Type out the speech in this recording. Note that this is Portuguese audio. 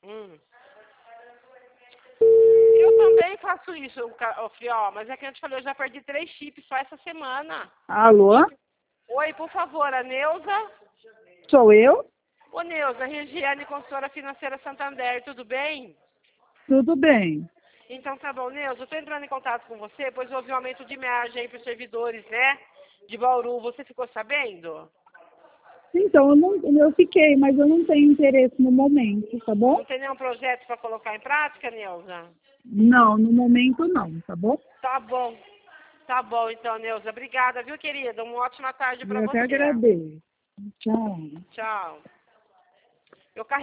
Hum. Eu também faço isso, ô Frió, mas é que eu te falei, eu já perdi 3 chips só essa semana. Alô? Oi, por favor, a Neuza? Sou eu? Ô Neuza, Regiane, consultora financeira Santander, tudo bem? Tudo bem. Então tá bom, Neuza, eu tô entrando em contato com você, pois houve um aumento de margem aí pros servidores, né? De Bauru, você ficou sabendo? Então, eu fiquei, mas eu não tenho interesse no momento, tá bom? Não tem nenhum projeto para colocar em prática, Neuza? Não, no momento não, tá bom? Tá bom. Tá bom, então, Neuza. Obrigada, viu, querida? Uma ótima tarde para Eu que você. agradeço. Tchau. Tchau. Eu